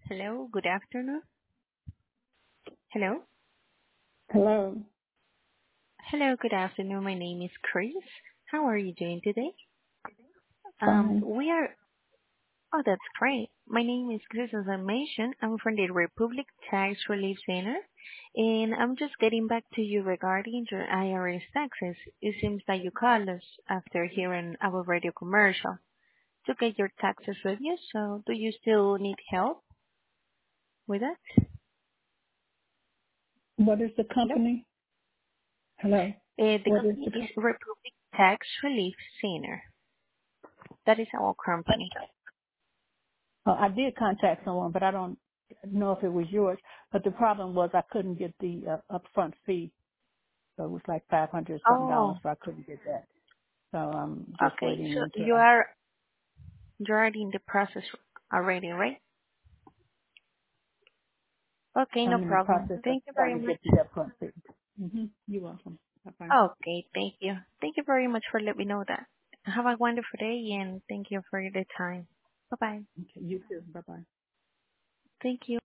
Hello, good afternoon. Hello. Hello. Hello, good afternoon. My name is Chris. How are you doing today? Fine. We are, oh, that's great. My name is Chris, as I mentioned. I'm from the Republic Tax Relief Center, and I'm just getting back to you regarding your IRS taxes. It seems that you called us after hearing our radio commercial to get your taxes reviewed. So do you still need help with that? What is the Hello? company? Hello. The What is company the is company? Republic Tax Relief Center. That is our company. Oh, I did contact someone, but I don't know if it was yours. But the problem was I couldn't get the upfront fee, so it was like $500 something dollars, Oh, so I couldn't get that. So I'm just okay. waiting So until you're in the process already, right? Okay, no I'm in the problem. process of Thank you trying very to much. get the upfront fee. You're welcome. Bye bye. Okay, thank you. Thank you very much for letting me know that. Have a wonderful day, and thank you for the time. Bye-bye. Okay, you too. Bye bye. Thank you.